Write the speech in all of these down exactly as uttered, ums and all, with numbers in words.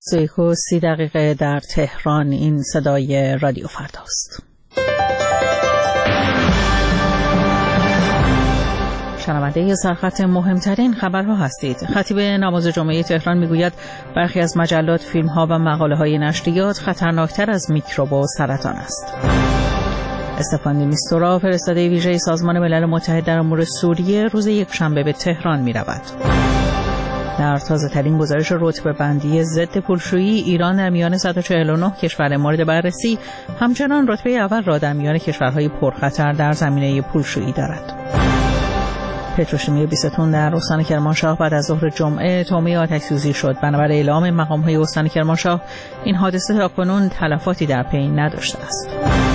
یک و سی دقیقه در تهران. این صدای رادیو فرداست. شنونده سرخط مهمترین خبرها هستید. خطیب نماز جمعه تهران میگوید برخی از مجلات، فیلم‌ها و مقاله‌های نشریات خطرناکتر از میکروب و سرطان است. استفان دی میستورا، فرستاده ویژه سازمان ملل متحد در امور سوریه، روز یکشنبه به تهران می‌رود. در تازه‌ترین گزارش رتبه بندی ضد پولشویی، ایران در میان صد و چهل و نه کشور مورد بررسی همچنان رتبه اول را در میان کشورهای پرخطر در زمینه پولشویی دارد. پتروشیمی بیستون در استان کرمانشاه بعد از ظهر جمعه تومه آتش‌سوزی شد. بنابر اعلام مقام‌های استان کرمانشاه، این حادثه تاکنون تلفاتی در پی نداشته است.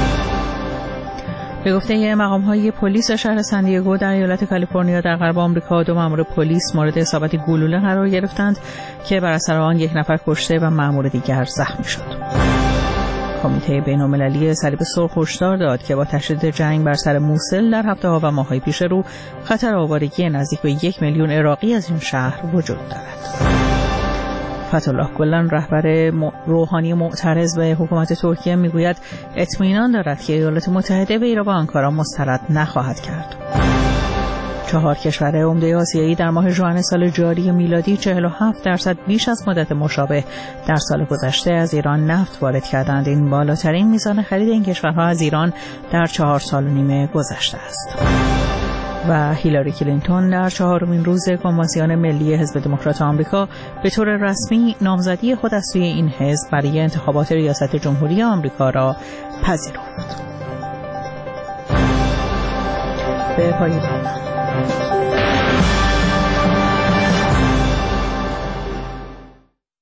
به گفته مقام‌های پلیس شهر سندیگو در ایالت کالیفرنیا در غرب آمریکا، دو مأمور پلیس مورد اصابت گلوله قرار گرفتند که بر اثر آن یک نفر کشته و مأمور دیگر زخمی شد. کمیته بین‌المللی صلیب سرخ هشدار داد که با تشدید جنگ بر سر موصل در هفته‌ها و ماه‌های پیش رو، خطر آوارگی نزدیک به یک میلیون عراقی از این شهر وجود دارد. فتح‌الله گلن، رهبر روحانی معترض به حکومت ترکیه، میگوید اطمینان دارد که ایالات متحده وی را به آنکارا مسترد نخواهد کرد. چهار کشور عمده آسیایی در ماه ژوئن سال جاری میلادی چهل و هفت درصد بیش از مدت مشابه در سال گذشته از ایران نفت وارد کردند. این بالاترین میزان خرید این کشورها از ایران در چهار سال و نیم گذشته است. و هیلاری کلینتون در چهارمین روز کنوانسیون ملی حزب دموکرات آمریکا به طور رسمی نامزدی خود از سوی این حزب برای انتخابات ریاست جمهوری آمریکا را پذیرفت. به پایان